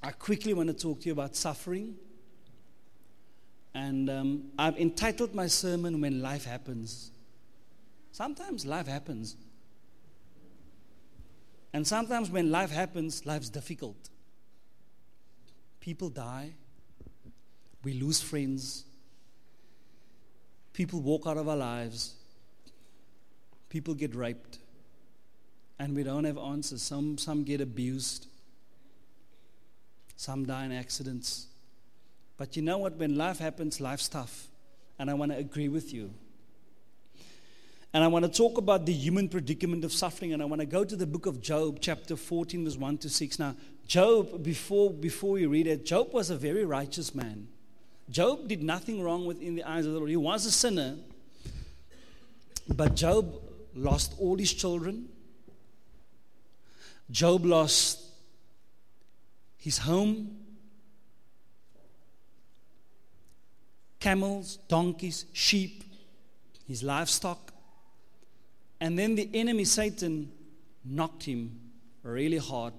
I quickly want to talk to you about suffering. And I've entitled my sermon, When Life Happens. Sometimes life happens. And sometimes when life happens, life's difficult. People die. We lose friends. People walk out of our lives. People get raped. And we don't have answers. Some get abused. Some die in accidents. But you know what? When life happens, life's tough. And I want to agree with you. And I want to talk about the human predicament of suffering. And I want to go to the book of Job, chapter 14, verse 1 to 6. Now, Job, before we read it, Job was a very righteous man. Job did nothing wrong within the eyes of the Lord. He was a sinner. But Job lost all his children. Job lost his home, camels, donkeys, sheep, his livestock. And then the enemy, Satan, knocked him really hard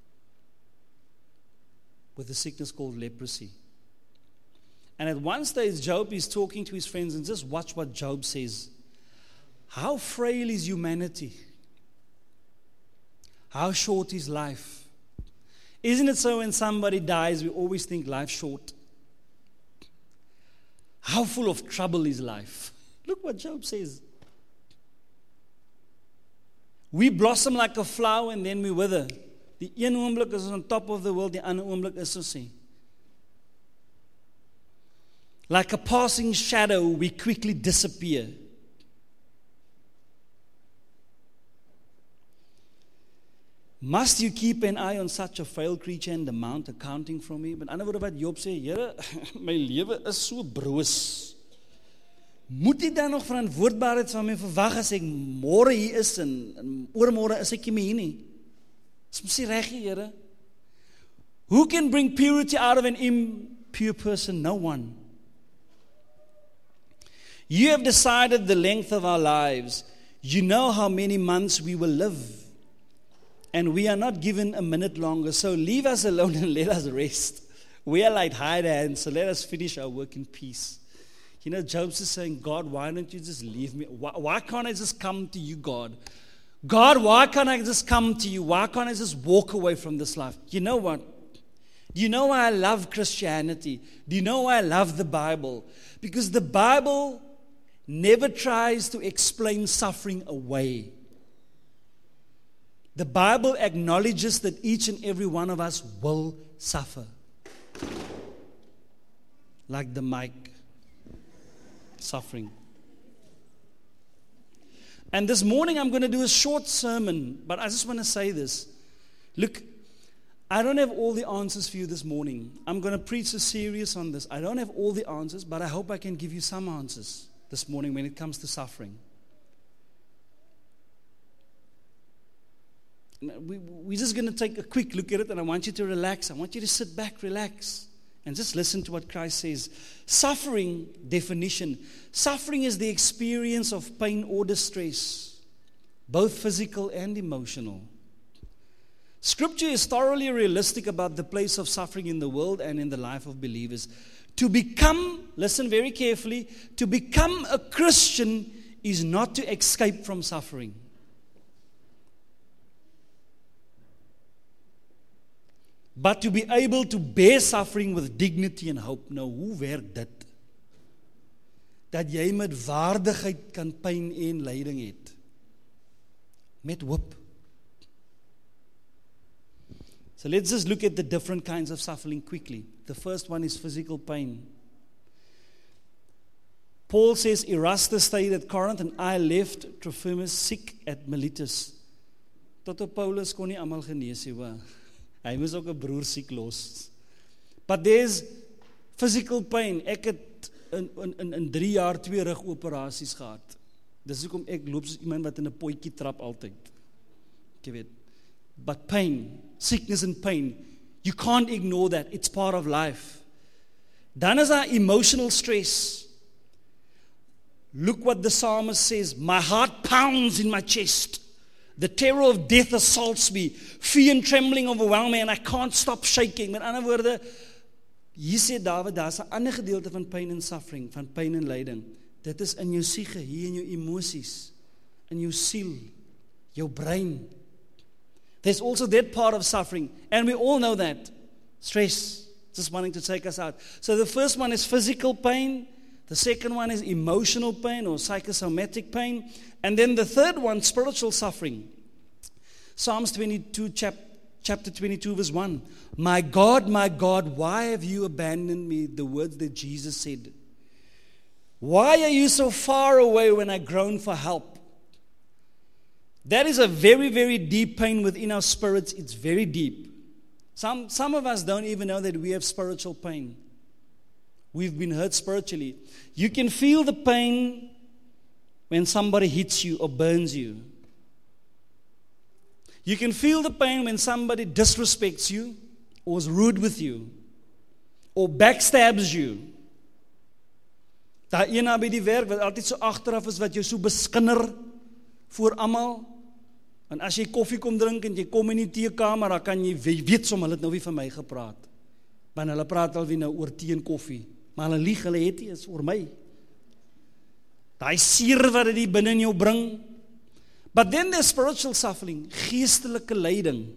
with a sickness called leprosy. And at one stage, Job is talking to his friends, and just watch what Job says. How frail is humanity? How short is life? Isn't it so when somebody dies, we always think life's short? How full of trouble is life? Look what Job says. We blossom like a flower and then we wither. Die een oomblik is on top of the world, die ander oomblik is ons nie. Like a passing shadow, we quickly disappear. Must you keep an eye on such a frail creature and demand accounting from me? Met ander woorde wat Job sê, Here, my lewe is so broos. Moet jy dan nog verantwoordbaarheid van my verwag as ek môre hier is en oormôre is ek nie meer hier nie? Dis mos nie reg, Here. Who can bring purity out of an impure person? No one. You have decided the length of our lives. You know how many months we will live. And we are not given a minute longer. So leave us alone and let us rest. We are like hired hands, so let us finish our work in peace. You know, Job's is saying, God, why don't you just leave me? Why can't I just come to you, God? God, why can't I just come to you? Why can't I just walk away from this life? You know what? Do you know why I love Christianity? Do you know why I love the Bible? Because the Bible never tries to explain suffering away. The Bible acknowledges that each and every one of us will suffer. Like the mic. Suffering. And this morning I'm going to do a short sermon, but I just want to say this. Look, I don't have all the answers for you this morning. I'm going to preach a series on this. I don't have all the answers, but I hope I can give you some answers this morning when it comes to suffering. We're just going to take a quick look at it, and I want you to relax. I want you to sit back, relax, and just listen to what Christ says. Suffering, definition. Suffering is the experience of pain or distress, both physical and emotional. Scripture is thoroughly realistic about the place of suffering in the world and in the life of believers. To become, listen very carefully, to become a Christian is not to escape from suffering. But to be able to bear suffering with dignity and hope. Nou, hoe werk dit? Dat jy met waardigheid kan pyn en lyding het. Met hoop. So let's just look at the different kinds of suffering quickly. The first one is physical pain. Paul says, Erastus stayed at Corinth and I left Trophimus sick at Miletus. Tot op Paulus kon nie almal genees nie, hoor. Hy moes ook 'n broer siek los. But there's physical pain. Ek het in 3 jaar 2 rugoperasies gehad. Dis hoekom ek loop soos iemand wat in 'n potjie trap altyd. Jy weet. But pain, sickness and pain, you can't ignore that. It's part of life. Dan is daar emotional stress. Look what the psalmist says. My heart pounds in my chest. The terror of death assaults me. Fear and trembling overwhelm me and I can't stop shaking. Met ander woorde, hier sê Dawid, daar is 'n ander gedeelte van pain and suffering, van pyn en lyding. Dit is in jou siege, hier in jou emosies, in jou siel, jou brein. There's also that part of suffering, and we all know that. Stress, just wanting to take us out. So the first one is physical pain, the second one is emotional pain or psychosomatic pain, and then the third one, spiritual suffering. Psalms 22, chapter 22, verse 1. My God, why have you abandoned me? The words that Jesus said. Why are you so far away when I groan for help? That is a very, very deep pain within our spirits. It's very deep. Some of us don't even know that we have spiritual pain. We've been hurt spiritually. You can feel the pain when somebody hits you or burns you. You can feel the pain when somebody disrespects you or is rude with you or backstabs you. Daai een by die werk wat altyd so agteraf is wat jou so beskinner voor almal. En as jy koffie kom drink en jy kom in die teekamer, dan kan jy weet som hulle het nou weer van my gepraat. Want hulle praat alweer nou oor tee en koffie. Maar hulle lieg, hulle het nie, is oor my. Daai seer wat dit binne in jou bring. But then there's spiritual suffering, geestelike lyding.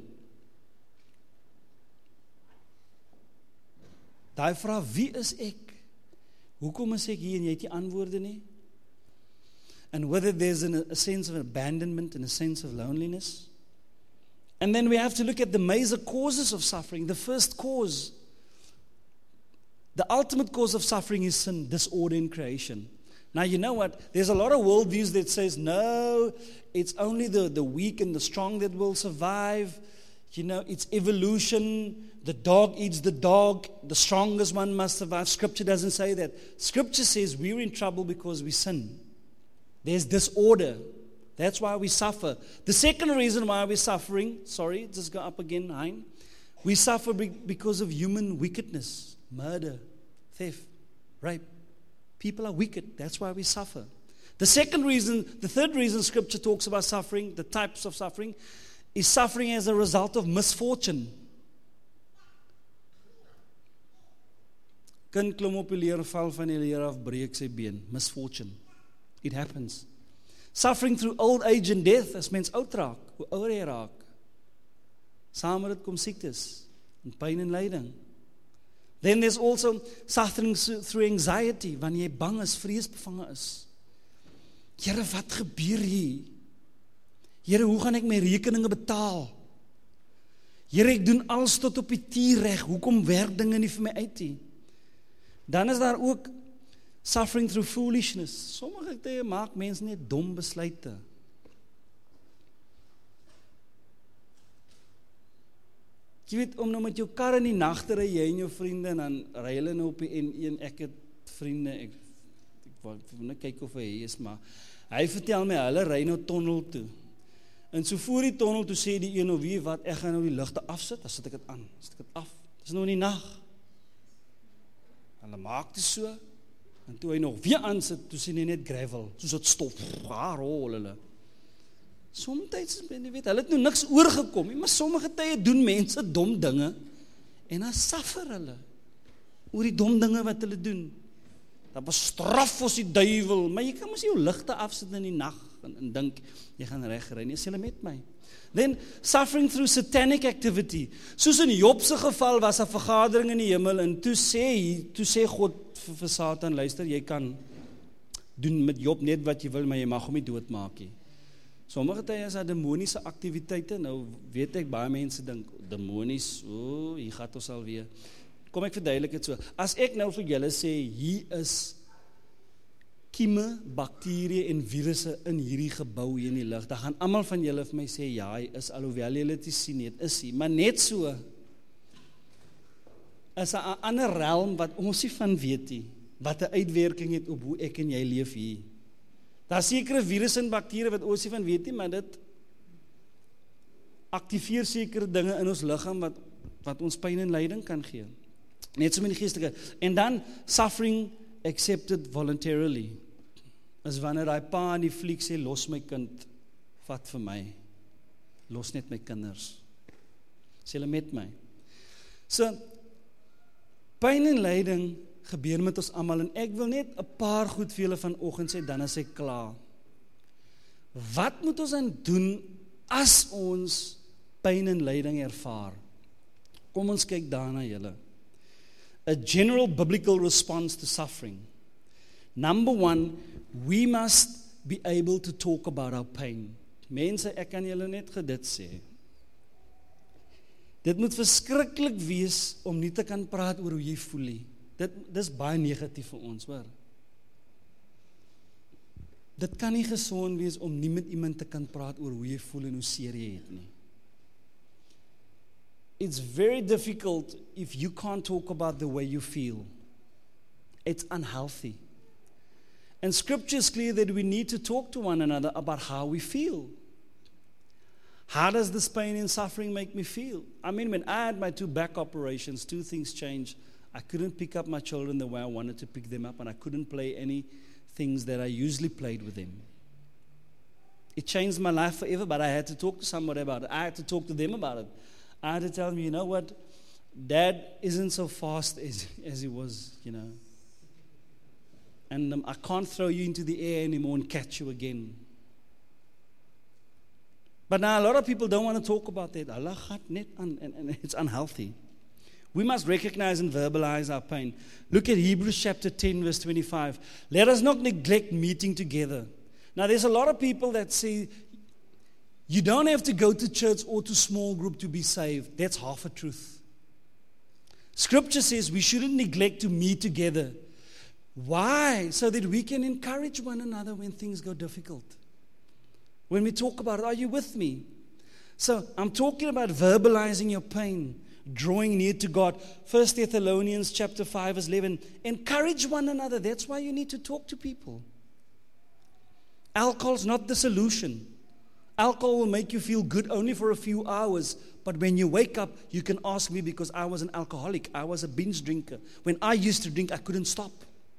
Daai vraag, wie is ek? Hoekom is ek hier en jy het nie antwoorde nie? And whether there's a sense of abandonment and a sense of loneliness. And then we have to look at the major causes of suffering. The first cause, the ultimate cause of suffering is sin, disorder in creation. Now, you know what? There's a lot of worldviews that says, no, it's only the weak and the strong that will survive. You know, it's evolution. The dog eats the dog. The strongest one must survive. Scripture doesn't say that. Scripture says we're in trouble because we sin. There's disorder. That's why we suffer. The second reason why we're suffering, sorry, just go up again, Hein. We suffer because of human wickedness, murder, theft, rape. People are wicked. That's why we suffer. The third reason Scripture talks about suffering, the types of suffering, is suffering as a result of misfortune. Kind klim op die leer, val van die leer af, breek sy been. Misfortune. It happens. Suffering through old age and death, as mens oud raak, hoe ouder jy raak. Saam met dit kom siektes, en pyn en lyding. Then there's also suffering through anxiety, wanneer jy bang is, vreesbevange is. Here, wat gebeur hier? Here, hoe gaan ek my rekeninge betaal? Here, ek doen alles tot op die tier reg, hoekom werk dinge nie vir my uit nie? Dan is daar ook suffering through foolishness. Sommige tye maak mense net dom besluite. Jy weet, om nou met jou kar in die nag te ry, jy en jou vriende, en dan ry hulle nou op die N1, ek het vriende, ek wil net kyk of hy is, maar hy vertel my, hulle ry nou tunnel toe. En so voor die tunnel toe sê die een, nou wie wat, ek gaan nou die ligte afsit, dan sit ek het aan, sit ek het af. Dit is nou in die nag. En hulle maak dit so, en toe hy nog weer aansit, toe sien hy net gravel, soos het stof, waar rol hulle. Somtyds, jy weet, hulle het nou niks oorgekom, maar sommige tye doen mense dom dinge, en dan suffer hulle, oor die dom dinge wat hulle doen. Dan bestraf ons die duiwel, maar jy kan mos jou ligte afsit in die nag, en dink, jy gaan regry, nie, is julle met my. Then, suffering through satanic activity. Soos in Jobse geval was 'n vergadering in die hemel, en toe sê God vir Satan, luister, jy kan doen met Job net wat jy wil, maar jy mag hom nie doodmaak nie. Sommige tye is daar demoniese aktiwiteite, nou weet ek, baie mense dink, demonies, hier gaat ons alweer. Kom ek verduidelik het so, as ek nou vir julle sê, hier is kieme, bakterieë en virusse in hierdie gebou hier in die lug, dan gaan almal van julle vir my sê, ja, hy is, alhoewel julle dit sien, het is hy, maar net so, is 'n ander realm wat ons nie van weet nie, wat 'n uitwerking het op hoe ek en jy leef hier. Daar sekere virusse en bakterieë wat ons nie van weet nie, maar dit aktiveer sekere dinge in ons liggaam wat ons pyn en lyding kan gee. Net so met die geestelike. En dan suffering accepted voluntarily. Is wanneer daai pa in die fliek sê, los my kind, vat vir my. Los net my kinders. Is julle met my? So, pyn en lyding gebeur met ons almal, en ek wil net 'n paar goed vir julle vanoggend sê, dan is ek klaar. Wat moet ons dan doen as ons pyn en lyding ervaar? Kom ons kyk daarna julle. A general biblical response to suffering. Number one, we must be able to talk about our pain. Mense, ek kan julle net dit sê. Dit moet verskriklik wees om nie te kan praat oor hoe jy voel nie. Dis baie negatief vir ons, hoor. Dit kan nie gesond wees om nie met iemand te kan praat oor hoe jy voel en hoe seer jy het nie. It's very difficult if you can't talk about the way you feel. It's unhealthy. And Scripture is clear that we need to talk to one another about how we feel. How does this pain and suffering make me feel? I mean, when I had my 2 back operations, 2 things changed. I couldn't pick up my children the way I wanted to pick them up, and I couldn't play any things that I usually played with them. It changed my life forever, but I had to talk to somebody about it. I had to talk to them about it. I had to tell them, you know what, Dad isn't so fast as he was, you know. And I can't throw you into the air anymore and catch you again. But now a lot of people don't want to talk about that. Allah gaat net aan, and it's unhealthy. We must recognize and verbalize our pain. Look at Hebrews chapter 10, verse 25. Let us not neglect meeting together. Now there's a lot of people that say, you don't have to go to church or to small group to be saved. That's half a truth. Scripture says we shouldn't neglect to meet together. Why? So that we can encourage one another when things go difficult. When we talk about it, are you with me? So I'm talking about verbalizing your pain, drawing near to God. 1 Thessalonians chapter 5 verse 11. Encourage one another. That's why you need to talk to people. Alcohol's not the solution. Alcohol will make you feel good only for a few hours. But when you wake up, you can ask me, because I was an alcoholic. I was a binge drinker. When I used to drink, I couldn't stop.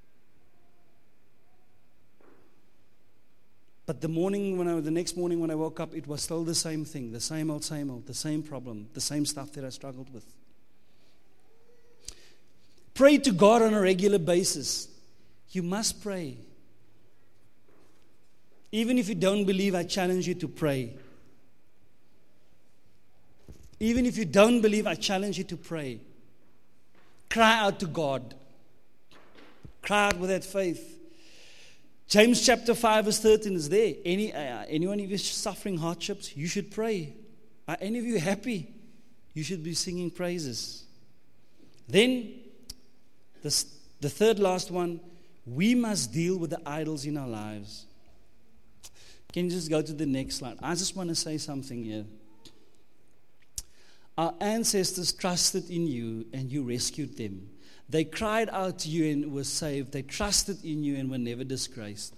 But the next morning when I woke up, it was still the same thing, the same old, the same problem, the same stuff that I struggled with. Pray to God on a regular basis. You must pray. Even if you don't believe, I challenge you to pray. Even if you don't believe, I challenge you to pray. Cry out to God. Cry out with that faith. James chapter 5 verse 13 is there. Anyone of you suffering hardships, you should pray. Are any of you happy? You should be singing praises. Then, the third last one, we must deal with the idols in our lives. Can you just go to the next slide? I just want to say something here. Our ancestors trusted in you and you rescued them. They cried out to you and were saved. They trusted in you and were never disgraced.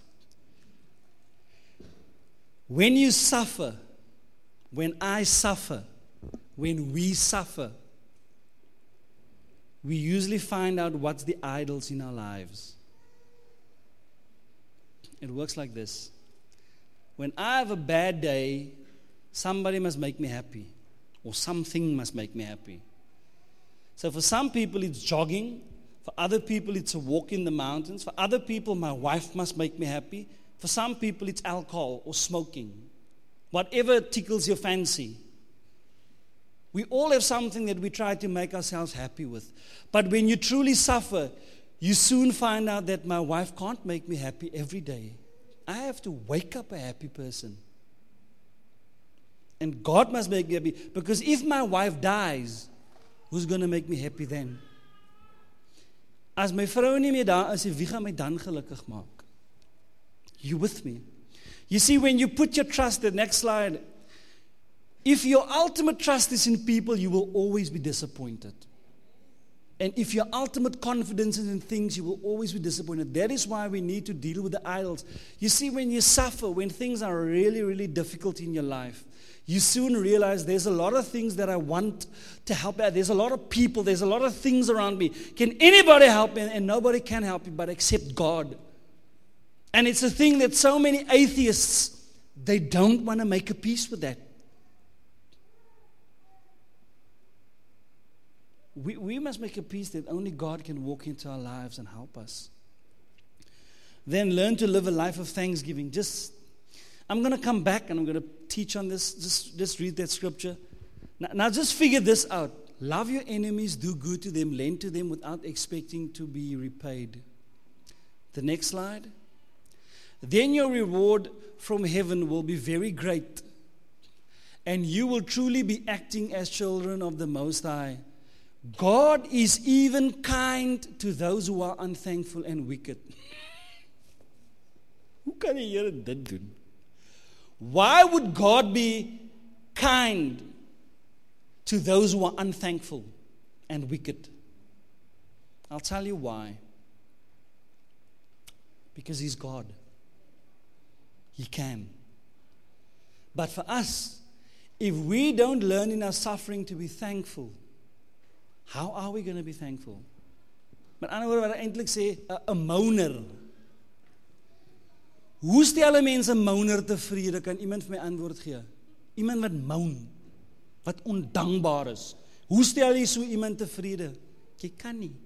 When you suffer, when I suffer, when we suffer, we usually find out what's the idols in our lives. It works like this. When I have a bad day, somebody must make me happy, or something must make me happy. So for some people it's jogging, for other people it's a walk in the mountains, for other people my wife must make me happy, for some people it's alcohol or smoking. Whatever tickles your fancy. We all have something that we try to make ourselves happy with. But when you truly suffer, you soon find out that my wife can't make me happy every day. I have to wake up a happy person. And God must make me happy. Because if my wife dies, who's going to make me happy then? As my vrou nie meer daar is, wie gaan my dan gelukkig maak? You with me? You see, when you put your trust, the next slide, if your ultimate trust is in people, you will always be disappointed. And if your ultimate confidence is in things, you will always be disappointed. That is why we need to deal with the idols. You see, when you suffer, when things are really, really difficult in your life, you soon realize there's a lot of things that I want to help out. There's a lot of people, there's a lot of things around me. Can anybody help me? And nobody can help you but except God. And it's a thing that so many atheists, they don't want to make a peace with that. We must make a peace that only God can walk into our lives and help us. Then learn to live a life of thanksgiving. I'm going to come back and I'm going to teach on this. Just read that scripture. Now just figure this out. Love your enemies, do good to them, lend to them without expecting to be repaid. The next slide. Then your reward from heaven will be very great, and you will truly be acting as children of the Most High. God is even kind to those who are unthankful and wicked. Hoe kan die Here dit doen? Why would God be kind to those who are unthankful and wicked? I'll tell you why. Because He's God. He can. But for us, if we don't learn in our suffering to be thankful, how are we going to be thankful? Met ander woorde wat ek eintlik sê, 'n moaner. Hoe stel 'n mens 'n moaner tevrede? Kan iemand vir my antwoord gee? Iemand wat moan, wat ondankbaar is. Hoe stel jy so iemand tevrede? Jy kan nie.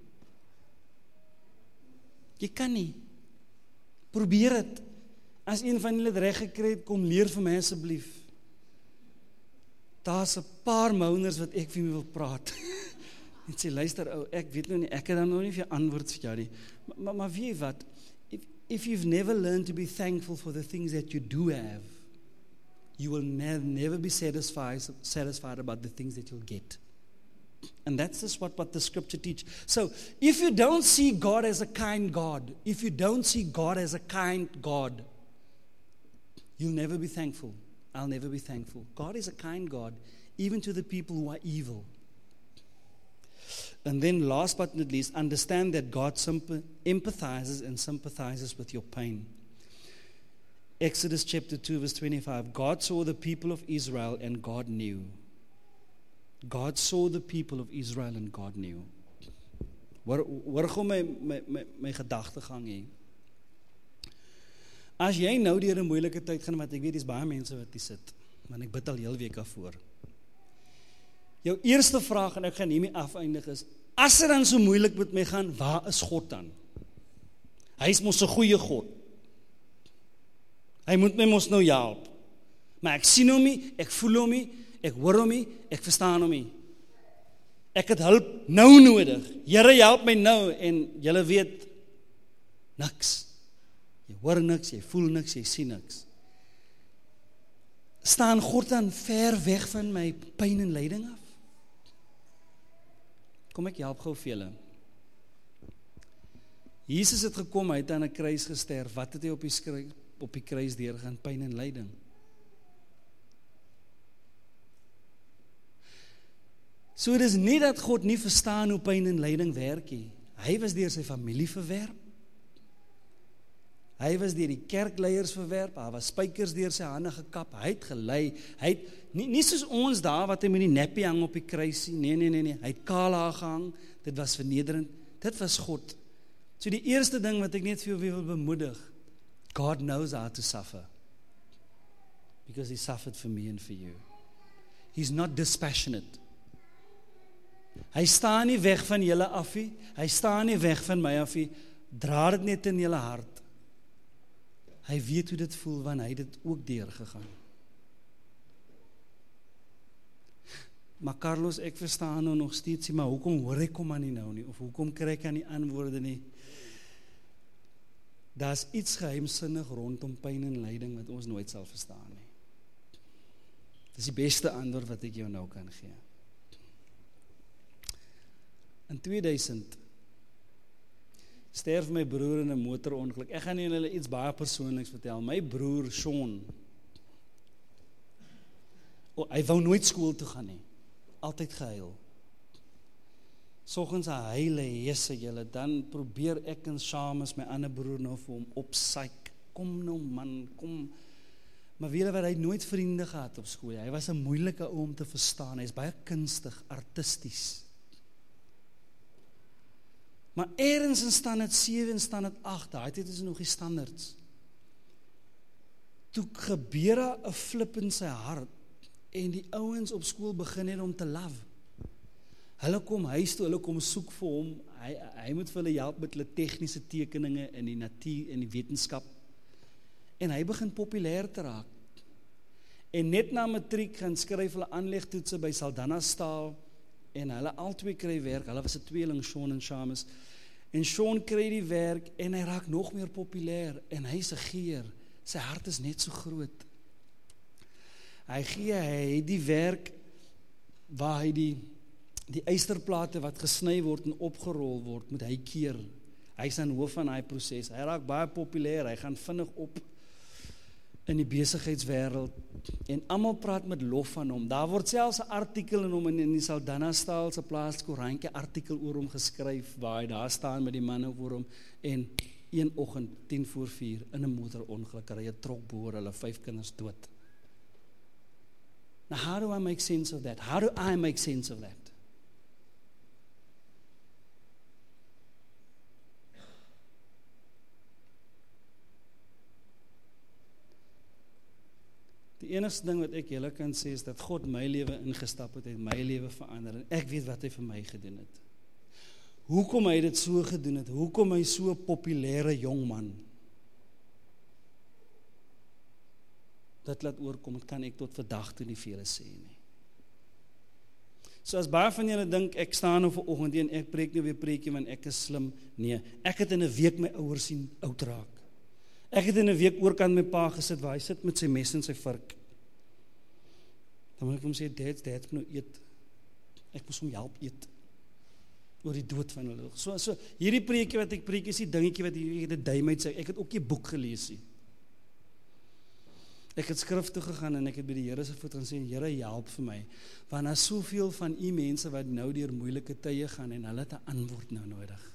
Jy kan nie. Probeer dit. As een van julle dit reg gekry het, kom leer vir my asseblief. Daar's 'n paar moaners wat ek vir my wil praat. En sê, luister ou, ek weet nou nie, ek het dan nog nie vir jou antwoord vir jou nie. Maar weet jy wat? If you've never learned to be thankful for the things that you do have, you will never be satisfied about the things that you'll get. And that's just what the scripture teaches. So, if you don't see God as a kind God, if you don't see God as a kind God, you'll never be thankful. I'll never be thankful. God is a kind God, even to the people who are evil. And then last but not least, understand that God empathizes and sympathizes with your pain. Exodus chapter 2 verse 25, God saw the people of Israel and God knew. God saw the people of Israel and God knew. Hoor gou my gedagtegang hier. As jy nou deur 'n moeilike tyd gaan, want ek weet dis baie mense wat hier sit, want ek bid al heel week daarvoor. Jou eerste vraag, en ek gaan hiermee afeindig, is, as dit dan so moeilik met my gaan, waar is God dan? Hy is mos 'n goeie God. Hy moet my mos nou help. Maar ek sien hom nie, ek voel hom nie, ek hoor hom nie, ek verstaan hom nie. Ek het hulp nou nodig. Here, help my nou, en julle weet, niks. Jy hoor niks, jy voel niks, jy sien niks. Staan God dan ver weg van my pyn en lyding af? Kom ek help gou vir julle. Jesus het gekom, hy het aan 'n kruis gesterf. Wat het hy op die kruis deurgaan? Pyn en lyding. So dit is nie dat God nie verstaan hoe pyn en lyding werk nie. Hy was deur sy familie verwerp. Hy was deur die kerkleiers verwerp. Daar was spykers deur sy hande gekap. Hy het gelei. Hy het nie soos ons daar wat hy met die neppie hang op die kruisie. Nee. Hy het kaal haar gehang. Dit was vernederend. Dit was God. So die eerste ding wat ek net vir jou wil bemoedig, God knows how to suffer. Because He suffered for me and for you. He's not dispassionate. Hy staan nie weg van julle af nie. Hy staan nie weg van my af nie. Dra dit net in julle hart. Hy weet hoe dit voel, want hy het dit ook deurgegaan. Maar Carlos, ek verstaan nou nog steeds, maar hoekom hoor ek hom aan nie nou nie? Of hoekom kry ek aan die antwoorde nie? Daar's iets geheimsinnig rondom pyn en lyding wat ons nooit sal verstaan nie. Dis die beste antwoord wat ek jou nou kan gee. In 2000 sterf my broer in 'n motorongeluk. Ek gaan julle iets baie persoonliks vertel. My broer Sean, hy wou nooit skool toe gaan nie. Altyd gehuil. Soggens hy huile hesse julle, dan probeer ek en Shamus my ander broer nou vir hom opsyk. Kom nou man, kom. Maar weet jy wat, hy het nooit vriende gehad op skool. Hy was 'n moeilike ou om te verstaan. Hy is baie kunstig, artisties. Maar ergens in standaard 7 en standaard 8, daai tyd is nog die standaards. Toe gebeur daar 'n flip in sy hart, en die ouens op skool begin net om te love. Hulle kom huis toe, hulle kom soek vir hom, hy moet vir hulle help met hulle tegniese tekeninge in die natuur en die wetenskap. En hy begin populêr te raak. En net na matriek gaan skryf hulle aanlegtoetse by Saldanha Staal, en hulle albei kry werk, hulle was 'n tweeling, Sean en Shamus, en Sean kry die werk, en hy raak nog meer populêr, en hy is 'n geer, sy hart is net so groot. Hy het die werk, waar hy die ysterplate wat gesny word en opgerol word, moet hy keer. Hy is aan hoof van daai proses, hy raak baie populêr, hy gaan vinnig op, in die besigheidswêreld, en almal praat met lof van hom. Daar word selfs 'n artikel in hom in die Saldanha Staal se plaaskoerantjie artikel oor hom geskryf, waar hy daar staan met die manne voor hom, en een oggend, 3:10 in 'n motorongeluk, ry 'n trok boor, hulle 5 kinders dood. Now how do I make sense of that? How do I make sense of that? Die enigste ding wat ek julle kan sê is dat God my lewe ingestap het, my lewe verander, en ek weet wat hy vir my gedoen het. Hoekom hy dit so gedoen het, hoekom hy so 'n populêre jong man, dit laat oorkom, het kan ek tot vandag toe nie vir julle sê nie. So as baie van julle dink, ek staan nou vanoggend en ek preek nou weer preekie, want ek is slim, nee, ek het in 'n week my ouers sien oud raak. Ek het in 'n week oorkant my pa gesit, waar hy sit met sy mes en sy vark. Dan moet ek hom sê, dad, nou eet. Ek moes hom help eet. Oor die dood van hulle. So hierdie preekie wat ek preek, is die dingetjie wat ek het 'n duim uit sê, ek het ook nie boek gelees nie. Ek het skrif toe gegaan en ek het by die Here se voet gaan sê, Here, help vir my, want daar is soveel van u mense wat nou deur moeilike tye gaan en hulle het 'n antwoord nou nodig.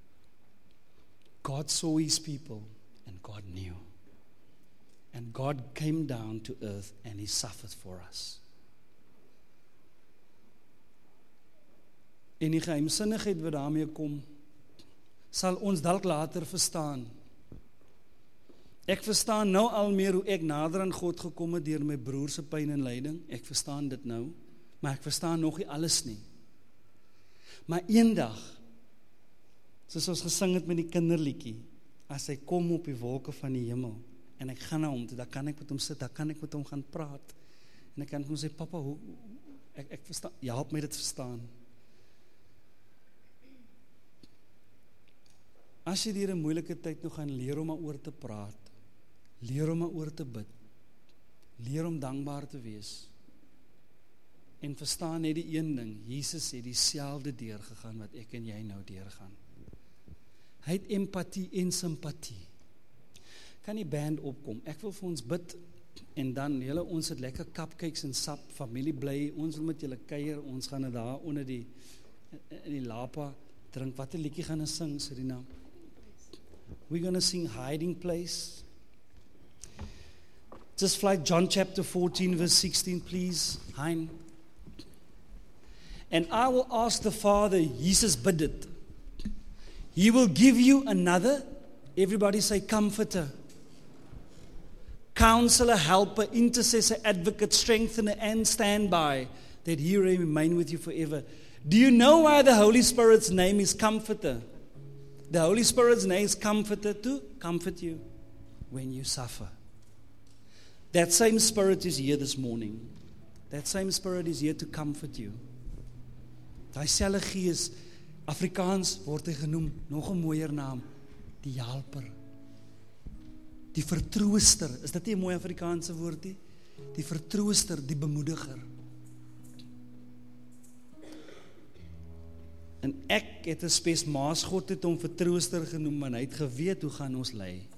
God saw his people and God knew. And God came down to earth and he suffered for us. En die geheimsinnigheid wat daarmee kom, sal ons dalk later verstaan. Ek verstaan nou al meer hoe ek nader aan God gekom het deur my broer se pyn en lyding. Ek verstaan dit nou, maar ek verstaan nog nie alles nie. Maar eendag, soos ons gesing het met die kinderliedjie, as hy kom op die wolke van die hemel, en ek gaan na hom toe, dan kan ek met hom sit, dan kan ek met hom gaan praat, en ek kan hom sê, papa, ek verstaan, help my dit verstaan. As jy deur 'n moeilike tyd nog gaan leer om oor te praat, leer om oor te bid, leer om dankbaar te wees, en verstaan net die een ding, Jesus het dieselfde deurgegaan wat ek en jy nou deurgaan. Hy het empatie en simpatie. Kan die band opkom? Ek wil vir ons bid, en dan, julle, ons het lekker cupcakes en sap, familie bly, ons wil met julle kuier, ons gaan het daar onder in die lapa drink. Wat 'n liedjie gaan ons sing, Serena? We're going to sing Hiding Place. Just fly John chapter 14 verse 16, please. Hein. And I will ask the Father, Jesus bid it. He will give you another, everybody say comforter, counselor, helper, intercessor, advocate, strengthener, and standby, that he may remain with you forever. Do you know why the Holy Spirit's name is Comforter? The Holy Spirit's name is Comforter to comfort you when you suffer. That same Spirit is here this morning. That same Spirit is here to comfort you. Daai selfe Gees, Afrikaans word hy genoem, nog 'n mooier naam, die helper, die vertrooster. Is dit nie 'n mooi Afrikaanse woord nie? Die vertrooster, die bemoediger. En ek het 'n spes maas, God het hom vertrooster genoem, want hy het geweet hoe gaan ons lei.